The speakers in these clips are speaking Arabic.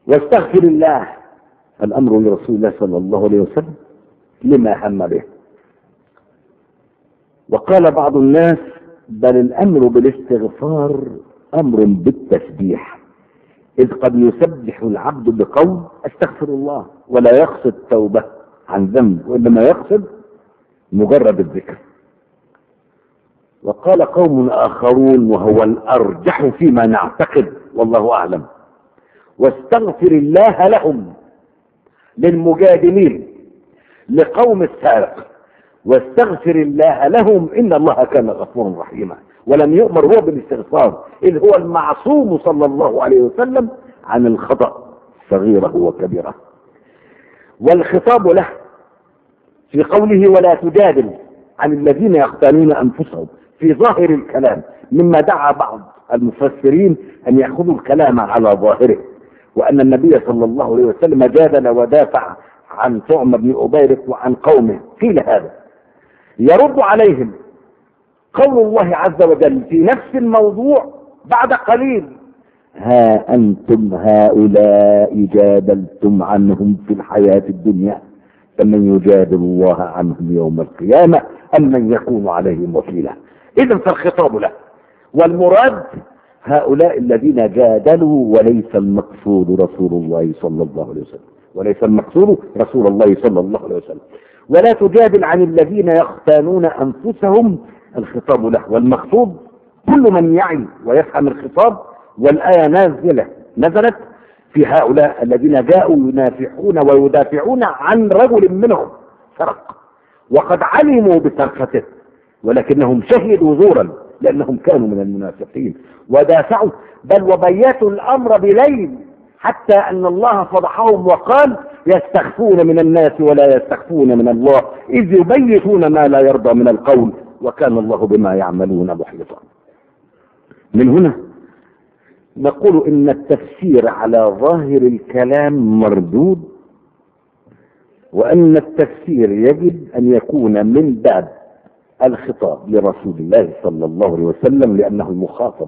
واستغفر الله، الأمر لرسول الله صلى الله عليه وسلم لما هم به. وقال بعض الناس بل الأمر بالاستغفار أمر بالتسبيح، إذ قد يسبح العبد بقول استغفر الله ولا يقصد توبة عن ذنب، وإنما يقصد مجرد الذكر. وقال قوم آخرون وهو الأرجح فيما نعتقد والله أعلم: واستغفر الله لهم، للمجادلين لقوم السارق، واستغفر الله لهم إن الله كان غفورا رحيما. ولم يؤمر هو بالاستغفار، إذ هو المعصوم صلى الله عليه وسلم عن الخطأ صغيره وكبيره. والخطاب له في قوله ولا تجادل عن الذين يختانون أنفسهم في ظاهر الكلام، مما دعا بعض المفسرين أن يأخذوا الكلام على ظاهره، وأن النبي صلى الله عليه وسلم جادل ودافع عن طعم بن أبيرق وعن قومه. قيل هذا يرد عليهم قول الله عز وجل في نفس الموضوع بعد قليل: ها أنتم هؤلاء جادلتم عنهم في الحياة الدنيا، فمن يجادل الله عنهم يوم القيامة أم من يكون عليهم وكيلا. إذن فالخطاب له، والمراد هؤلاء الذين جادلوا، وليس المقصود رسول الله صلى الله عليه وسلم، وليس المقصود رسول الله صلى الله عليه وسلم. ولا تجادل عن الذين يختانون أنفسهم، الخطاب له، والمقصود كل من يعي ويفهم الخطاب. والآية نزلت في هؤلاء الذين جاءوا ينافحون ويدافعون عن رجل منهم سرق، وقد علموا بسرقته ولكنهم شهدوا زورا لأنهم كانوا من المنافقين ودافعوا، بل وبيتوا الأمر بليل، حتى أن الله فضحهم وقال: يستخفون من الناس ولا يستخفون من الله إذ يبيتون ما لا يرضى من القول وكان الله بما يعملون محيطا. من هنا نقول إن التفسير على ظاهر الكلام مردود، وأن التفسير يجب أن يكون من باب الخطاب لرسول الله صلى الله عليه وسلم، لأنه المخاطب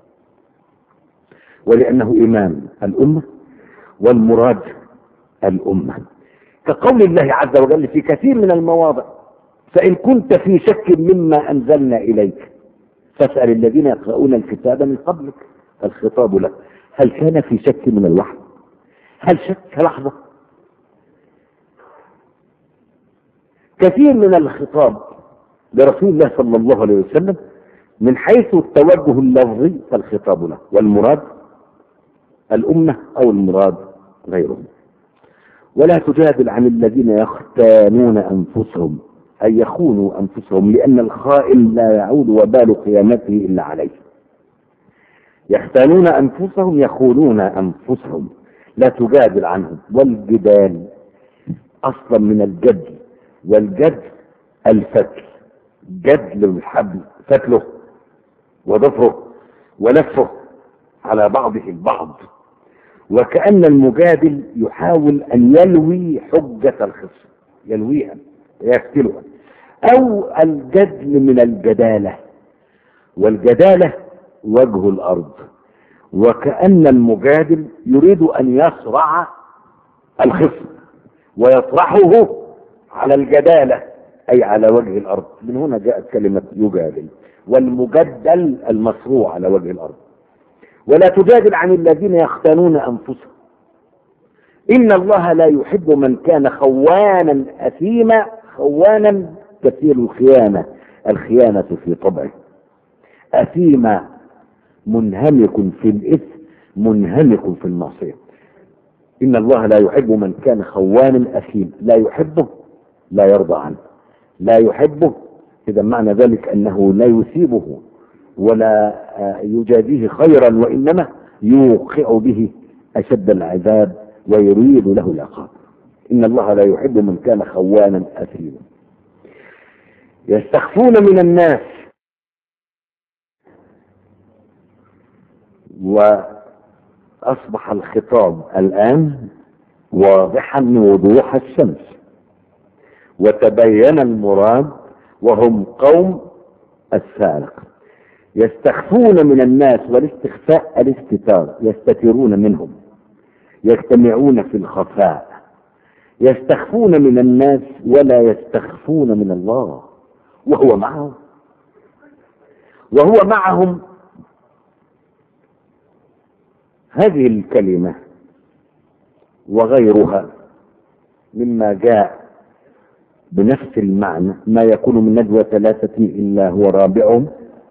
ولأنه إمام الأمة والمراد الأمة، كقول الله عز وجل في كثير من المواضع: فإن كنت في شك مما أنزلنا إليك فاسأل الذين يقرؤون الكتاب من قبلك. الخطاب له: هل كان في شك من الوحي؟ هل شك لحظة؟ كثير من الخطاب لرسول الله صلى الله عليه وسلم من حيث التوجه اللفظي فالخطاب له، والمراد الأمة أو المراد غيرهم. ولا تجادل عن الذين يختانون أنفسهم، أي يخونوا أنفسهم، لأن الخائن لا يعود وبال قيامته إلا عليه. يختانون أنفسهم يخونون أنفسهم، لا تجادل عنهم. والجدال أصلا من الجدل، والجدل الفتل، جدل الحبل فتله وضفره ولفه على بعضه البعض، وكأن المجادل يحاول أن يلوي حجة الخصم، يلويها ويفتلها. أو الجدل من الجدالة، والجدالة وجه الأرض، وكأن المجادل يريد أن يصرع الخصم ويطرحه على الجدالة، أي على وجه الأرض. من هنا جاءت كلمة يجادل، والمجدل المصروع على وجه الأرض. ولا تجادل عن الذين يختانون أنفسهم، إن الله لا يحب من كان خوانا أثيما. خوانا كثير الخيانة، الخيانة في طبعه. أثيما منهمك في الإثم، منهمك في المعصية. إن الله لا يحب من كان خوانا أثيما، لا يحبه لا يرضى عنه، لا يحبه. إذا معنى ذلك أنه لا يثيبه ولا يجازيه خيرا، وإنما يوقع به أشد العذاب ويريد له العقاب. إن الله لا يحب من كان خوانا أثيما. يستخفون من الناس، وأصبح الخطاب الآن واضحا وضوح الشمس، وتبين المراد وهم قوم السارق. يستخفون من الناس، والاستخفاء الاستتار، يستترون منهم، يجتمعون في الخفاء، يستخفون من الناس ولا يستخفون من الله، وهو معهم. هذه الكلمة وغيرها مما جاء بنفس المعنى، ما يكون من نجوى ثلاثة إلا هو رابعهم.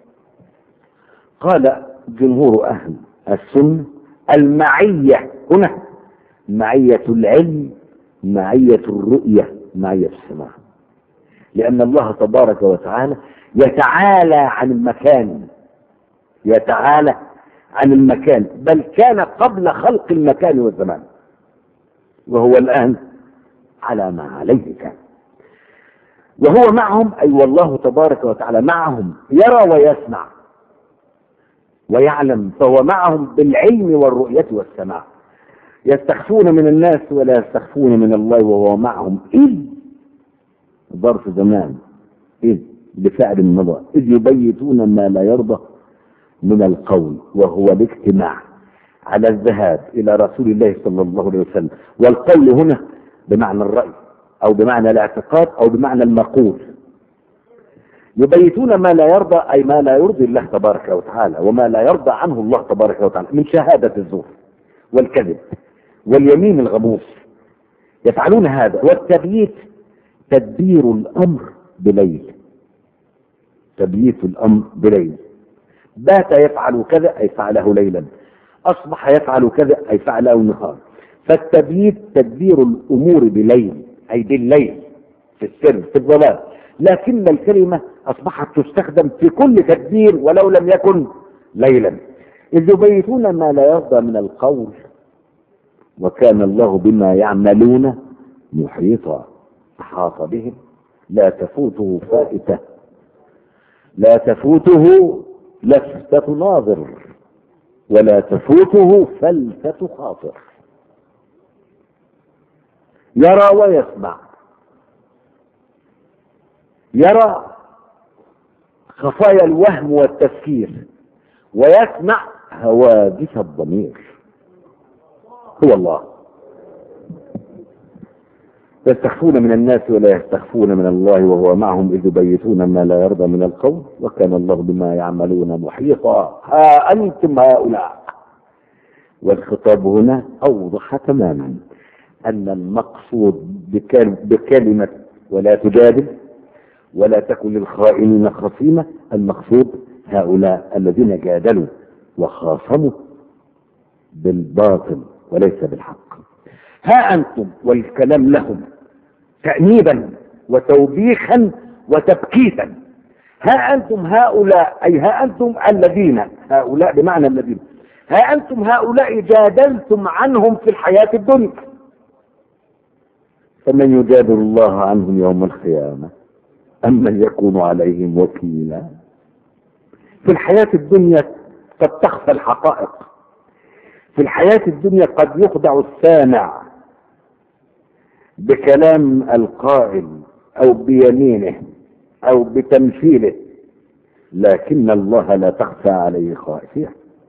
قال جمهور أهل السنة المعية هنا معية العلم، معية الرؤية، معية السماع، لأن الله تبارك وتعالى يتعالى عن المكان، يتعالى عن المكان، بل كان قبل خلق المكان والزمان، وهو الآن على ما عليه كان. وهو معهم، أي والله تبارك وتعالى معهم، يرى ويسمع ويعلم، فهو معهم بالعلم والرؤية والسماع. يستخفون من الناس ولا يستخفون من الله، وهو معهم إذ ظرف زمان، إذ بفعل المضى، إذ يبيتون ما لا يرضى من القول، وهو الاجتماع على الذهاب إلى رسول الله صلى الله عليه وسلم. والقول هنا بمعنى الرأي أو بمعنى الاعتقاد أو بمعنى المقول. يبيتون ما لا يرضى، أي ما لا يرضي الله تبارك وتعالى وما لا يرضى عنه الله تبارك وتعالى من شهادة الزور والكذب واليمين الغموس. يفعلون هذا. والتبييت تدبير الأمر بليل، تبييت الأمر بليل. بات يفعل كذا أي فعله ليلا، أصبح يفعل كذا أي فعله نهار. فالتبييت تدبير الأمور بليل، أي بالليل في السر في الظلام. لكن الكلمة أصبحت تستخدم في كل تدبير ولو لم يكن ليلا. إذ يبيتون ما لا يرضى من القول، وكان الله بما يعملون محيطا، أحاط بهم، لا تفوته فائتة، لا تفوته لفتة ناظر، ولا تفوته فلتة خاطر. يرى ويسمع، يرى خفايا الوهم والتفكير، ويسمع هواجس الضمير. هو الله. يستخفون من الناس ولا يستخفون من الله، وهو معهم إذ يبيتون ما لا يرضى من القول، وكان الله بما يعملون محيطا. ها أنتم هؤلاء. والخطاب هنا أوضح تماما أن المقصود بكلمة ولا تجادل ولا تكن للخائنين خصيمة، المقصود هؤلاء الذين جادلوا وخاصموا بالباطل وليس بالحق. ها أنتم، والكلام لهم تأنيبا وتوبيخا وتبكيتا. ها أنتم هؤلاء، أي ها أنتم الذين، هؤلاء بمعنى الذين، ها أنتم هؤلاء جادلتم عنهم في الحياة الدنيا، فمن يجادل الله عنهم يوم القيامة أم من يكون عليهم وكيلا. في الحياة الدنيا قد تخفى الحقائق، في الحياة الدنيا قد يخدع السامع بكلام القائل أو بيمينه أو بتمثيله، لكن الله لا تخفى عليه خافية.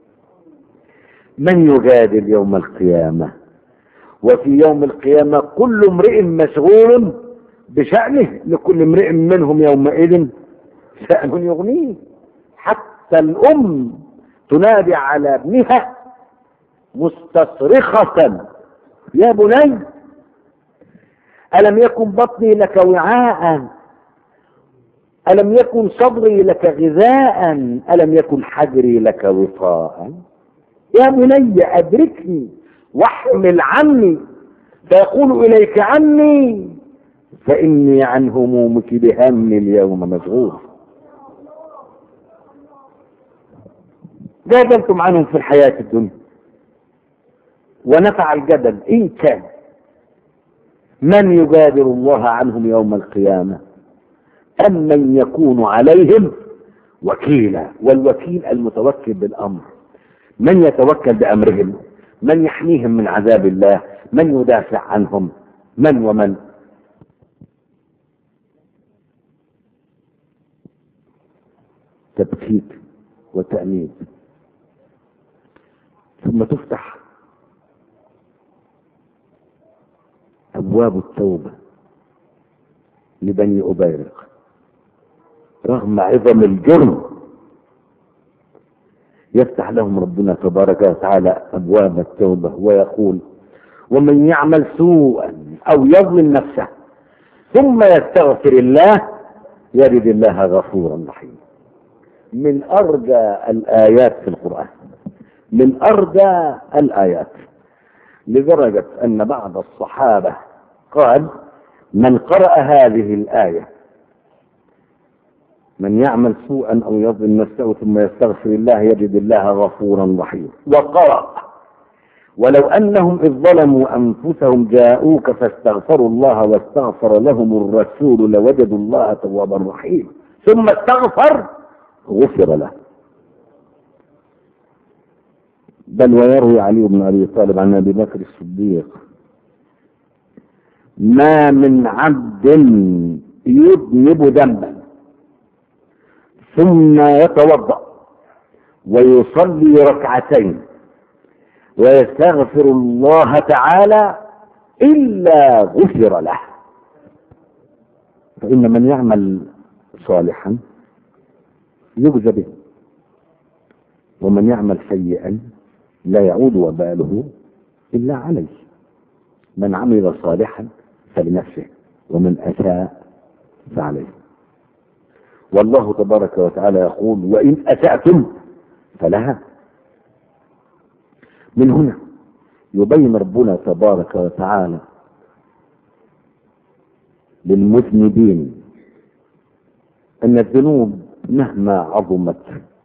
من يجادل يوم القيامة؟ وفي يوم القيامة كل امرئ مشغول بشأنه، لكل امرئ منهم يومئذ شأن يغنيه. حتى الأم تنادي على ابنها مستصرخة: يا بني ألم يكن بطني لك وعاء، ألم يكن صدري لك غذاء، ألم يكن حجري لك وطاء، يا بني أدركني واحمل عني، فيقول إليك عني فإني عن همومك بهم اليوم مشغول. جادلتم عنهم في الحياة الدنيا ونفع الجدل إن كان. من يجادل الله عنهم يوم القيامة أم من يكون عليهم وكيلا. والوكيل المتوكل بالأمر، من يتوكل بأمرهم، من يحميهم من عذاب الله، من يدافع عنهم، من ومن. تبكيت وتأنيب. ثم تفتح أبواب التوبة لبني أبيرق رغم عظم الجرم، يفتح لهم ربنا تبارك وتعالى أبواب التوبة ويقول: ومن يعمل سوءا أو يظلم نفسه ثم يستغفر الله يجد الله غفورا رحيما. من أرجى الآيات في القرآن، من أرجى الآيات، لدرجة أن بعض الصحابة قال: من قرأ هذه الآية من يعمل سوءا أو يظلم نفسه ثم يستغفر الله يجد الله غفورا رحيما، وقرأ: ولو أنهم إذ ظلموا أنفسهم جاءوك فاستغفروا الله واستغفر لهم الرسول لوجدوا الله توابا رحيما ثم استغفر غفر له. بل ويروي علي بن أبي طالب عن أبي بكر الصديق: ما من عبد يذنب ذنبا ثم يتوضأ ويصلي ركعتين ويستغفر الله تعالى إلا غفر له. فإن من يعمل صالحا يجزى به، ومن يعمل سيئا لا يعود وباله إلا عليه. من عمل صالحا فلنفسه ومن أساء فعليه. والله تبارك وتعالى يقول: وإن أسأتم فلها. من هنا يبين ربنا تبارك وتعالى للمذنبين أن الذنوب مهما عظمت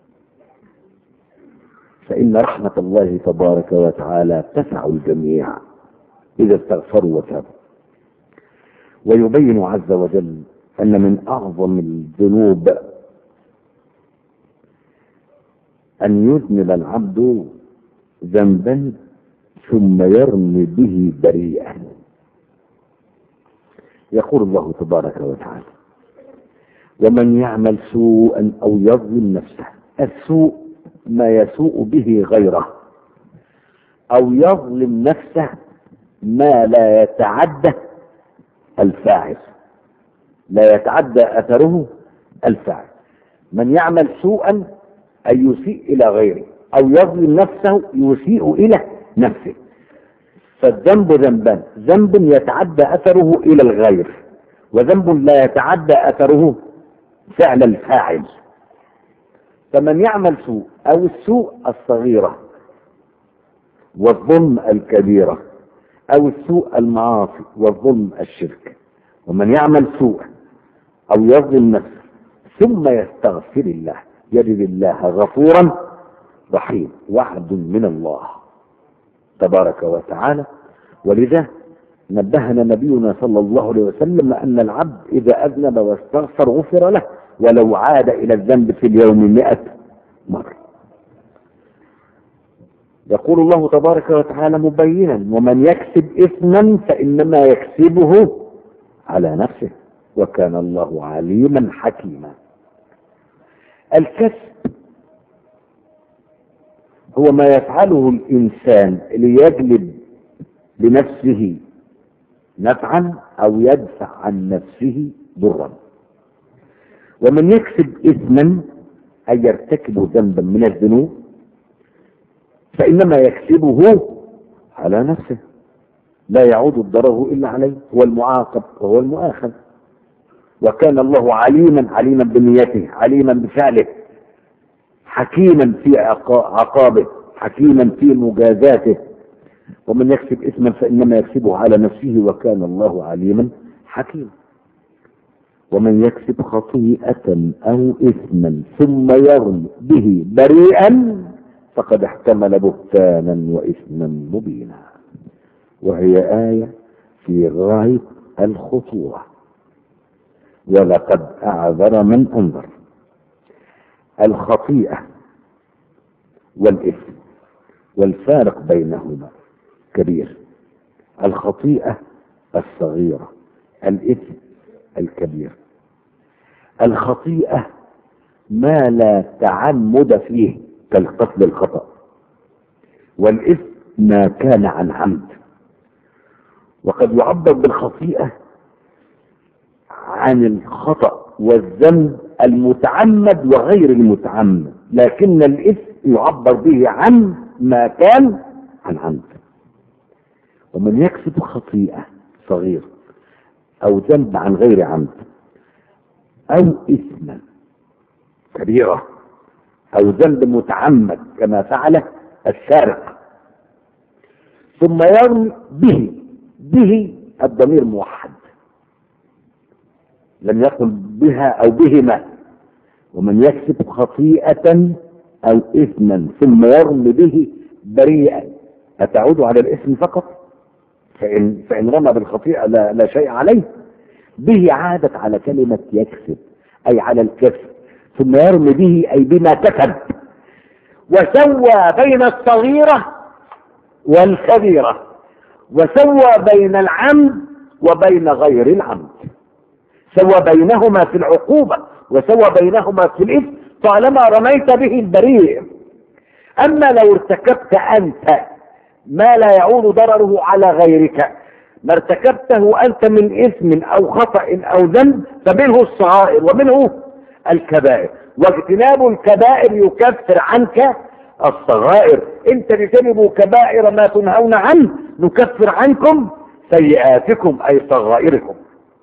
فإن رحمة الله تبارك وتعالى تسع الجميع إذا استغفروا وتابوا. ويبين عز وجل أن من أعظم الذنوب أن يذنب العبد ذنبا ثم يرمي به بريئا. يقول الله تبارك وتعالى: ومن يعمل سوءا أو يظلم نفسه. السوء ما يسوء به غيره، أو يظلم نفسه ما لا يتعدى الفاعل، لا يتعدى أثره الفاعل. من يعمل سوءا أي يسيء إلى غيره، أو يظلم نفسه يسيء إلى نفسه. فالذنب ذنبان: ذنب يتعدى أثره إلى الغير، وذنب لا يتعدى أثره فعل الفاعل. فمن يعمل سوء أو السوء الصغيرة والظلم الكبيرة، أو السوء المعاصي والظلم الشرك. ومن يعمل سوء أو يظلم نفسه ثم يستغفر الله يجد الله غفورا رحيم. وعد من الله تبارك وتعالى. ولذا نبهنا نبينا صلى الله عليه وسلم أن العبد إذا أذنب واستغفر غفر له ولو عاد إلى الذنب في اليوم 100 مرة. يقول الله تبارك وتعالى مبينا: ومن يكسب إثما فإنما يكسبه على نفسه وكان الله عليما حكيما. الكسب هو ما يفعله الإنسان ليجلب لنفسه نفعا أو يدفع عن نفسه ضرا. ومن يكسب إثما أي يرتكب ذنبا من الذنوب فإنما يكسبه على نفسه، لا يعود الضرر إلا عليه، هو المعاقب وهو المؤاخذ. وكان الله عليما بنيته، عليما بفعله، حكيما في عقابه، حكيما في مجازاته. ومن يكسب إثما فإنما يكسبه على نفسه وكان الله عليما حكيما. ومن يكسب خطيئة أو إثما ثم يرمي به بريئا فقد احتمل بهتانا وإثما مبينا. وهي آية في غاية الخطورة، ولقد أعذر من أنذر. الخطيئة والإثم والفارق بينهما كبير. الخطيئة الصغيرة، الإثم الكبير. الخطيئة ما لا تعمد فيه كالقتل الخطأ، والإثم ما كان عن عمد. وقد يعبر بالخطيئة عن الخطأ والذنب المتعمد وغير المتعمد، لكن الإثم يعبر به عن ما كان عن عمد. ومن يكسب خطيئة صغيرة أو ذنب عن غير عمد أو إثما كبيرة أو ذنب متعمد كما فعل السارق، ثم يرمي به الضمير موحد، لم يقل بها أو بهما. ومن يكسب خطيئة أو إثما ثم يرمي به بريئا، أتعود على الإثم فقط؟ فإن رمى بالخطيئة لا شيء عليه. به عادت على كلمة يكسب أي على الكسب، ثم يرمي به أي بما كسب، وسوى بين الصغيرة والكبيرة، وسوى بين العمد وبين غير العمد، سوى بينهما في العقوبة وسوى بينهما في الإثم طالما رميت به البريء. أما لو ارتكبت أنت ما لا يعود ضرره على غيرك، ما ارتكبته أنت من إثم أو خطأ أو ذنب فمنه الصغائر ومنه الكبائر، واجتناب الكبائر يكفر عنك الصغائر. إن تجتنبوا كبائر ما تنهون عنه نكفر عنكم سيئاتكم أي صغائركم.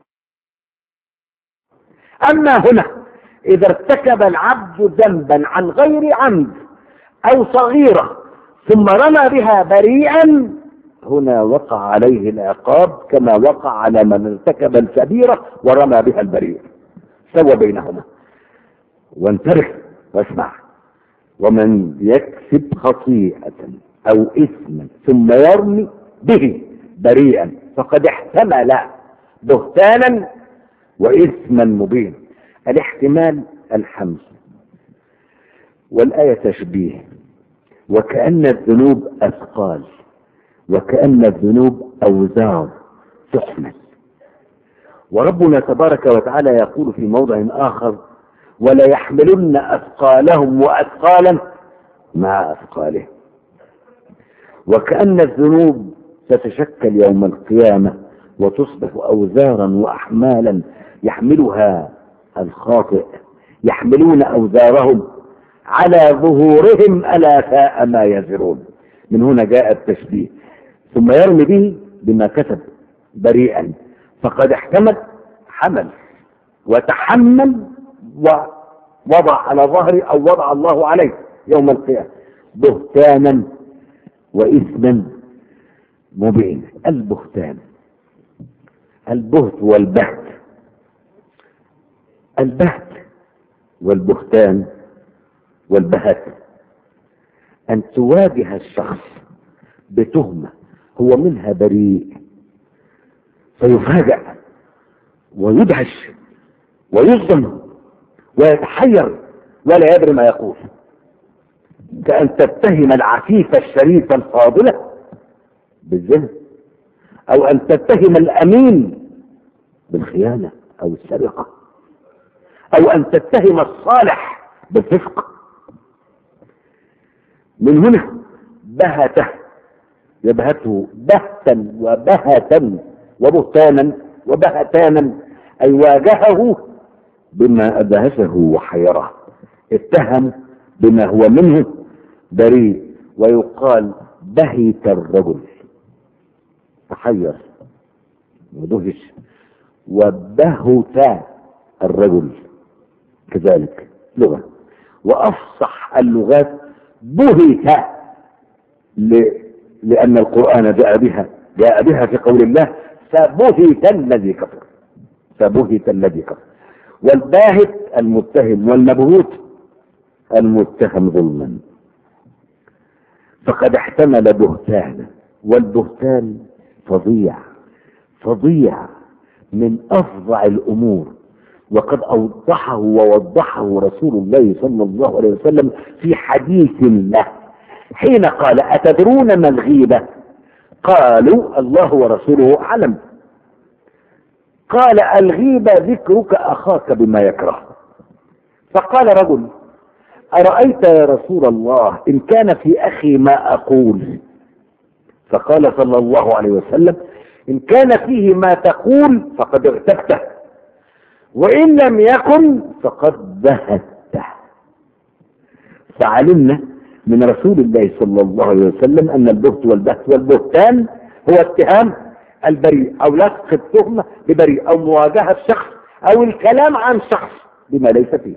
أما هنا إذا ارتكب العبد ذنبا عن غير عمد أو صغيرة ثم رمى بها بريئا، هنا وقع عليه العقاب كما وقع على من ارتكب الكبيرة ورمى بها البريء، سوى بينهما. وانتبه واسمع: ومن يكسب خطيئة أو إثما ثم يرمي به بريئا فقد احتمل بهتانا وإثما مبين. الاحتمال الحمل، والآية تشبيه، وكأن الذنوب أثقال، وكأن الذنوب أوزار تحمل. وربنا تبارك وتعالى يقول في موضع آخر: ولا يحملن أثقالهم وأثقالا مع أثقالهم. وكأن الذنوب تتشكل يوم القيامة وتصبح أوزارا وأحمالا يحملها الخاطئ، يحملون أوزارهم على ظهورهم ألا ساء ما يزرون. من هنا جاء التشبيه: ثم يرمي به بما كسب بريئا فقد احتمل، حمل وتحمل ووضع على ظهره أو وضع الله عليه يوم القيامة بهتانا وإثما مبين. البهتان، البهت والبهت، البهت والبهتان والبهت أن تواجه الشخص بتهمة هو منها بريء فيفاجأ ويدهش ويصدم ويتحير ولا يدري ما يقول، كأن تتهم العفيفة الشريفة الفاضلة بالزنا، أو أن تتهم الأمين بالخيانة أو السرقة، أو أن تتهم الصالح بالفسق. من هنا بهته، يبهته بهتا وبهتا وبهتانا وبهتانا، أي واجهه بما أدهشه وحيره، اتهم بما هو منه بريء. ويقال بهت الرجل، تحير ودهش. وبهت الرجل كذلك لغة. وأفصح اللغات بهت لأن القرآن جاء بها في قول الله: فبهت الذي كفر، فبهت الذي كفر. والباهت المتهم، والمبهوت المتهم ظلما. فقد احتمل بهتانا، والبهتان فظيع من أفظع الأمور، وقد أوضحه ووضحه رسول الله صلى الله عليه وسلم في حديث له حين قال: أتدرون ما الغيبة؟ قالوا: الله ورسوله أعلم. قال: الغيبة ذكرك أخاك بما يكره. فقال رجل: أرأيت يا رسول الله إن كان في أخي ما أقول؟ فقال صلى الله عليه وسلم: إن كان فيه ما تقول فقد اغتبته، وإن لم يكن فقد بهته. فعلمنا من رسول الله صلى الله عليه وسلم أن البهت والبهت والبهتان هو اتهام البريء أو لصق التهمة ببريء أو مواجهة شخص أو الكلام عن شخص بما ليس فيه،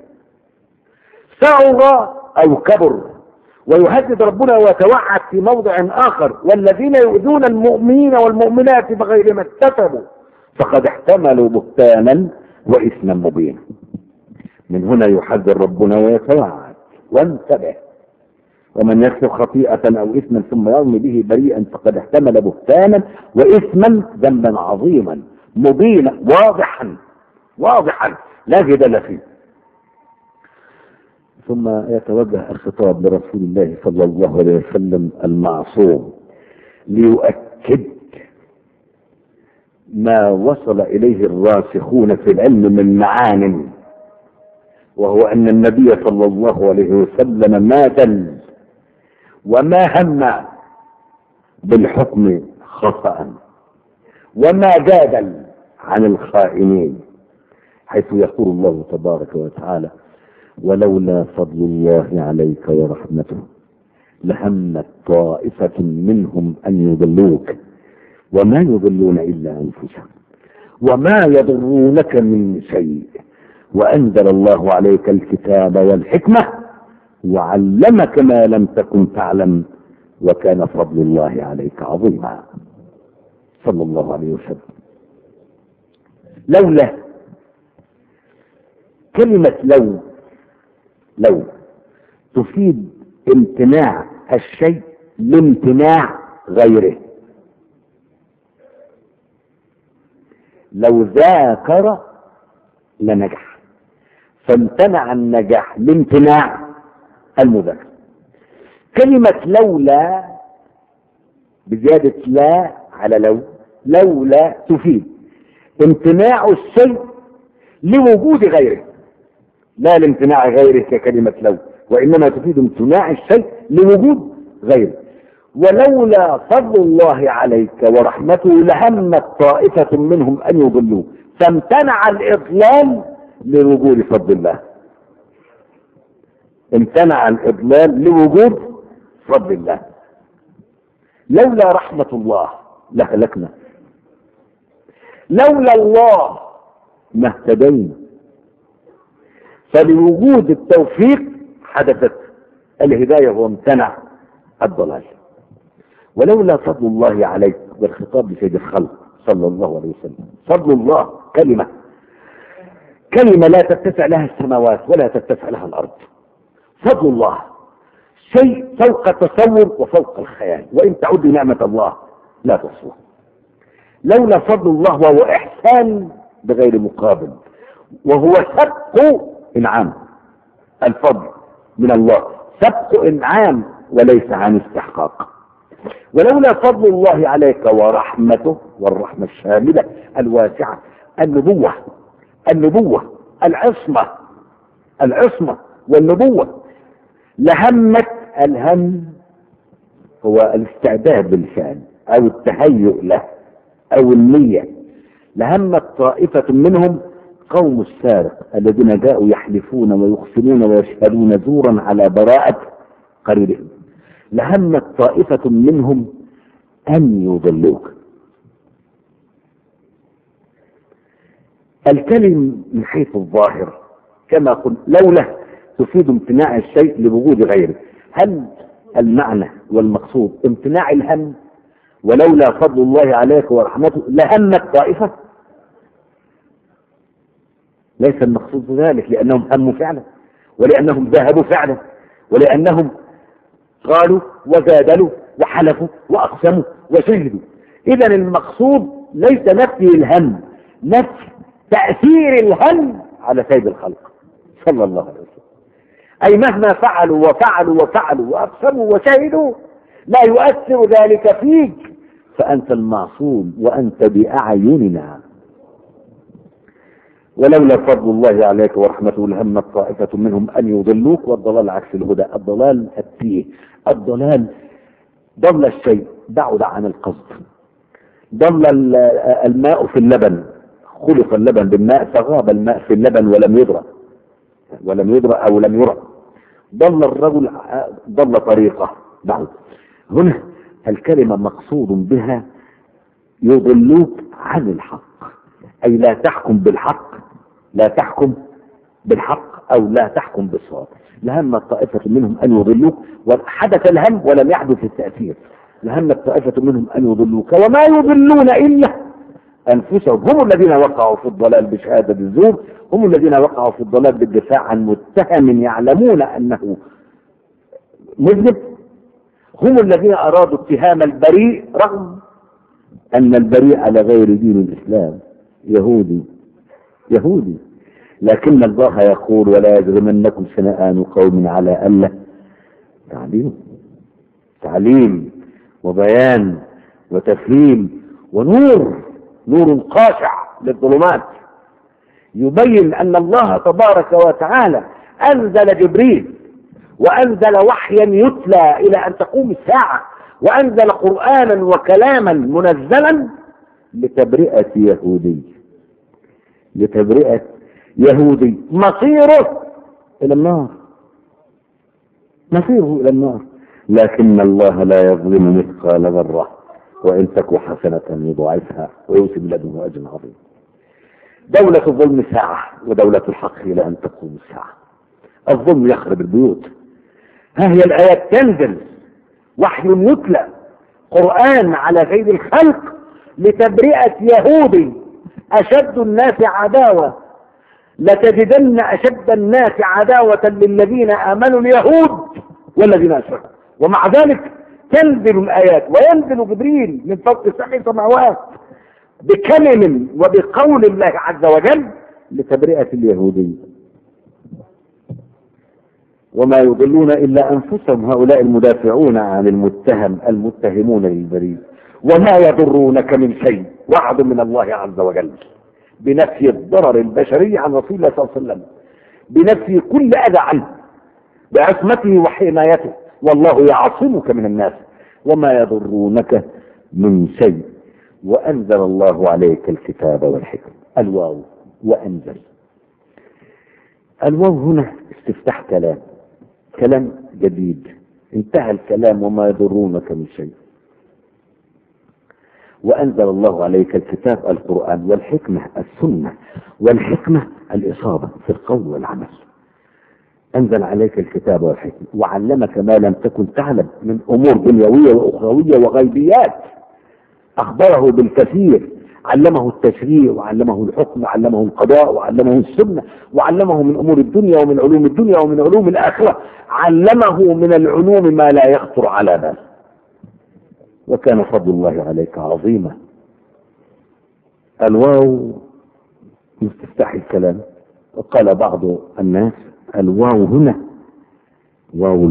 صغر أو كبر. ويهدد ربنا ويتوعد في موضع آخر: والذين يؤذون المؤمنين والمؤمنات بغير ما اكتسبوا فقد احتملوا بهتانا وإثما مبينا. من هنا يحذر ربنا ويتوعد: وانتبه، ومن يكسب خطيئة أو إثما ثم يرمي به بريئا فقد احتمل بهتانا وإثما ذنبا عظيما مبينا واضحا لا جدال فيه. ثم يتوجه الخطاب لرسول الله صلى الله عليه وسلم المعصوم ليؤكد ما وصل إليه الراسخون في العلم من معان، وهو أن النبي صلى الله عليه وسلم ما دل وما هم بالحكم خطأ وما جادل عن الخائنين، حيث يقول الله تبارك وتعالى: ولولا فضل الله عليك ورحمته لهمت طائفة منهم أن يضلوك وما يضلون إلا أنفسهم وما يضرونك من شيء وأنزل الله عليك الكتاب والحكمة وعلمك ما لم تكن تعلم وكان فضل الله عليك عظيما. صلى الله عليه وسلم. لولا، كلمة لو تفيد امتناع الشيء لامتناع غيره. لو ذاكر لنجح، فامتنع النجاح لامتناع المذاكرة. كلمة لولا بزيادة لا على لولا تفيد امتناع الشيء لوجود غيره، لا لامتناع غيره ككلمة لو، وإنما تفيد امتناع الشيء لوجود غيره. ولولا فضل الله عليك ورحمته لهمت طائفة منهم أن يضلوه، فامتنع الإضلال لوجود فضل الله. امتنع الإضلال لوجود فضل الله. لولا رحمة الله لهلكنا، لولا الله ما اهتدينا. فلوجود التوفيق حدثت الهداية وامتنع الضلال. ولولا فضل الله عليك، والخطاب لسيد الخلق صلى الله عليه وسلم. فضل الله كلمة لا تتسع لها السماوات ولا تتسع لها الأرض. فضل الله شيء فوق التصور وفوق الخيال، وإن تعدوا نعمة الله لا تحصوها. لولا فضل الله وهو إحسان بغير مقابل، وهو سبق إنعام. الفضل من الله سبق إنعام وليس عن استحقاق. ولولا فضل الله عليك ورحمته، والرحمة الشاملة الواسعة، النبوة العصمة والنبوة، لهمت. الهم هو الاستعداد بالفعل أو التهيؤ له أو النية. لهمت طائفة منهم قوم السارق الذين جاءوا يحلفون ويقسمون ويشهدون زورا على براءة قريبهم. لهمت طائفة منهم أن يضلوك. الكلم من حيث الظاهر كما قلت لولا تفيد امتناع الشيء لوجود غيره. هل المعنى والمقصود امتناع الهم؟ ولولا فضل الله عليك ورحمته لهمت طائفة؟ ليس المقصود ذلك، لأنهم هموا فعلا، ولأنهم ذهبوا فعلا، ولأنهم قالوا وجادلوا وحلفوا وأقسموا وشهدوا. إذا المقصود ليس نفي الهم، نفي تأثير الهم على سيد الخلق صلى الله عليه وسلم. أي مهما فعلوا وأقسموا وشهدوا لا يؤثر ذلك فيك، فأنت المعصوم وأنت بأعيننا. ولولا فضل الله عليك ورحمته لهمت طائفة منهم أن يضلوك. والضلال عكس الهدى. الضلال التيه، الضلال ضل الشيء بعد عن القصد. ضل الماء في اللبن، خلق اللبن بالماء فغاب الماء في اللبن ولم يدرى أو لم يرى. ضل الرجل، ضل طريقه بعد. هنا الكلمة مقصود بها يضلوك عن الحق، أي لا تحكم بالحق، لا تحكم بالحق أو لا تحكم بالصواب. لهم الطائفة منهم أن يضلوك، وحدث الهم ولم يحدث التأثير. لهم الطائفة منهم أن يضلوك وما يضلون إلا أنفسهم. هم الذين وقعوا في الضلال بشهادة الزور، هم الذين وقعوا في الضلال بالدفاع عن متهم يعلمون أنه مذنب، هم الذين أرادوا اتهام البريء رغم أن البريء على غير دين الإسلام، يهودي. لكن الله يقول ولا يجرمنكم شنآن قوم على ألا تعليم وبيان وتفهيم ونور قاشع للظلمات، يبين أن الله تبارك وتعالى أنزل جبريل وأنزل وحيا يتلى إلى أن تقوم الساعة، وأنزل قرآنا وكلاما منزلا لتبرئة يهودي مصيره إلى النار. لكن الله لا يظلم مثقال ذرة وإن تك حسنة يضاعفها ويؤتي من لدنه أجر عظيم. دولة الظلم ساعة ودولة الحق إلى أن تقوم الساعة. الظلم يخرب البيوت. ها هي الآيات تنزل، وحي يتلى، قرآن على غير الخلق لتبرئة يهودي أشد الناس عداوة. لتجدن أشد الناس عداوة للذين آمنوا اليهود والذين أشركوا. ومع ذلك تنزل الآيات وينزل جبريل من فوق 7 سماوات بكلم وبقول الله عز وجل لتبرئة اليهودي. وما يضلون إلا أنفسهم، هؤلاء المدافعون عن المتهمون للبريء. وما يضرونك من شيء، وعد من الله عز وجل بنفي الضرر البشري عن رسول الله صلى الله عليه وسلم، بنفي كل أذى عنه، بعصمته وحمايته، والله يعصمك من الناس. وما يضرونك من شيء وأنزل الله عليك الكتاب والحكمة. الواو وأنزل، الواو هنا استفتاح كلام جديد، انتهى الكلام. وما يضرونك من شيء وأنزل الله عليك الكتاب القرآن والحكمة السنة، والحكمة الإصابة في القول والعمل. أنزل عليك الكتاب والحكمة وعلمك ما لم تكن تعلم من أمور دنيوية وأخروية وغيبيات، أخبره بالكثير، علمه التشريع وعلمه الحكم وعلمه القضاء وعلمه السنة وعلمه من أمور الدنيا ومن علوم الدنيا ومن علوم الآخرة، علمه من العلوم ما لا يخطر على بال. وكان فضل الله عليك عظيما. الواو مستفتاح الكلام. وقال بعض الناس الواو هنا واو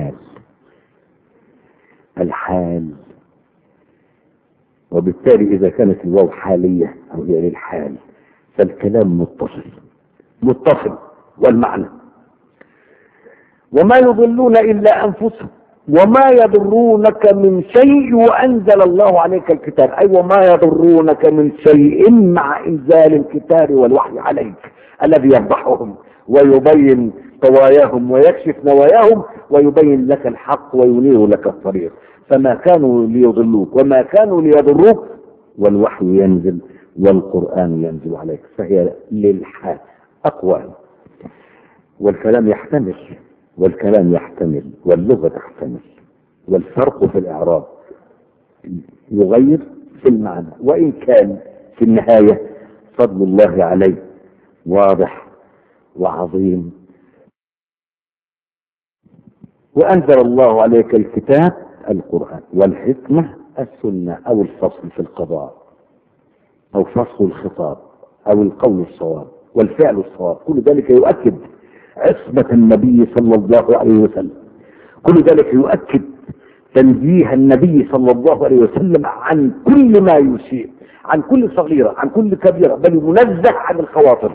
الحال، وبالتالي إذا كانت الواو حالية أو هي للحال فالكلام متصل والمعنى. وما يضلون إلا أنفسهم وما يضرونك من شيء وأنزل الله عليك الكتاب، أي وما يضرونك من شيء مع إنزال الكتاب والوحي عليك الذي يفضحهم ويبين طواياهم ويكشف نواياهم ويبين لك الحق وينير لك الطريق. فما كانوا ليضلوك وما كانوا ليضروك، والوحي ينزل والقرآن ينزل عليك، فهي للحال أقوال. والكلام يحتمل واللغة تحتمل، والفرق في الإعراب يغير في المعنى، وإن كان في النهاية فضل الله عليه واضح وعظيم. وأنزل الله عليك الكتاب القرآن والحكمة السنة، أو الفصل في القضاء أو فصل الخطاب أو القول الصواب والفعل الصواب. كل ذلك يؤكد عصمة النبي صلى الله عليه وسلم، كل ذلك يؤكد تنزيه النبي صلى الله عليه وسلم عن كل ما يسيء، عن كل صغيرة، عن كل كبيرة، بل منزه عن الخواطر،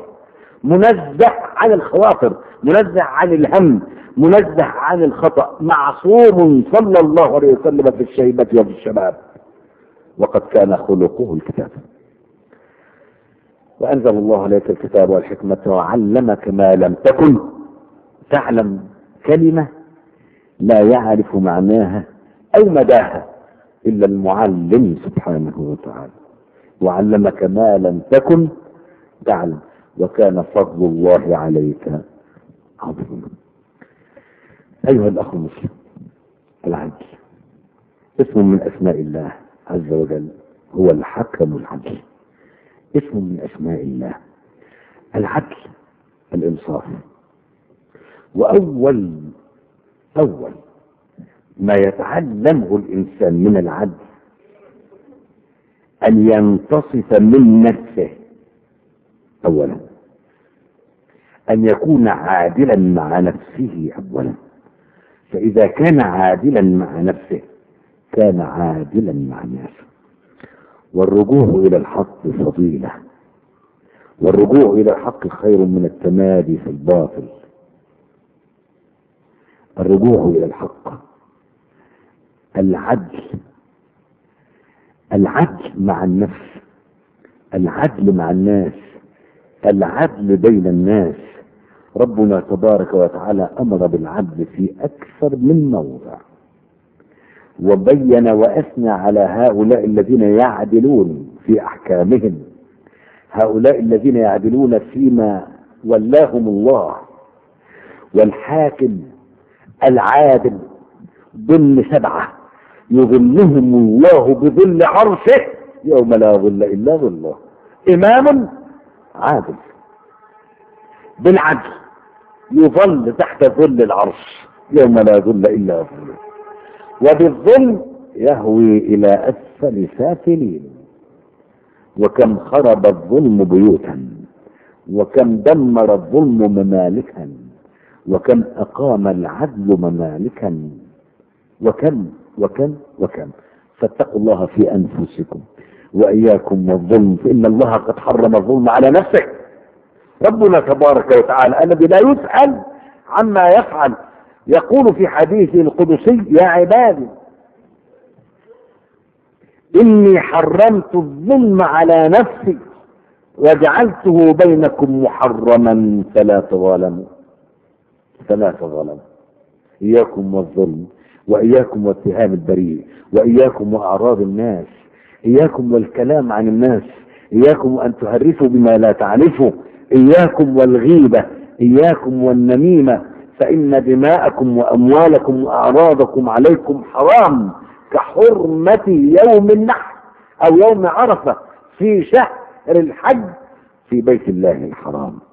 منزه عن الهم، منزه عن الخطأ، معصوم صلى الله عليه وسلم في الشيبة وفي الشباب. وقد كان خلقه الكتاب. وأنزل الله عليك الكتاب والحكمة وعلمك ما لم تكن تعلم. كلمة لا يعرف معناها أو مداها إلا المعلم سبحانه وتعالى. وعلمك ما لم تكن تعلم وكان فضل الله عليك عظيما. أيها الأخ المسلم، العدل اسم من أسماء الله عز وجل، هو الحكم العدل، اسم من أسماء الله. العدل الإنصاف. وأول ما يتعلمه الإنسان من العدل أن ينتصف من نفسه. أولا أن يكون عادلا مع نفسه أولا، فإذا كان عادلا مع نفسه كان عادلا مع الناس. والرجوع إلى الحق فضيلة، والرجوع إلى الحق خير من التمادي في الباطل. الرجوع إلى الحق، العدل مع النفس، العدل مع الناس، العدل بين الناس. ربنا تبارك وتعالى أمر بالعدل في أكثر من موضع، وبين وأثنى على هؤلاء الذين يعدلون في أحكامهم، هؤلاء الذين يعدلون فيما ولاهم الله. والحاكم العادل ضمن 7 يظلهم الله بظل عرشه يوم لا ظل إلا ظله. إمام عادل بالعدل يظل تحت ظل العرش يوم لا ظل إلا ظله، وبالظلم يهوي إلى أسفل سافلين. وكم خرب الظلم بيوتا، وكم دمر الظلم ممالكا، وكم أقام العدل ممالكا، وكم. فاتقوا الله في أنفسكم وإياكم والظلم، فإن الله قد حرم الظلم على نفسه. ربنا تبارك وتعالى الذي لا يسأل عما يفعل يقول في حديثه القدسي: يا عبادي إني حرمت الظلم على نفسي وجعلته بينكم محرما فلا تظالموا. إياكم والظلم، وإياكم واتهام البريء، وإياكم وأعراض الناس، إياكم والكلام عن الناس، إياكم أن تهرفوا بما لا تعرفوا، إياكم والغيبة، إياكم والنميمة، فإن دماءكم وأموالكم وأعراضكم عليكم حرام كحرمة يوم النحر أو يوم عرفة في شهر الحج في بيت الله الحرام.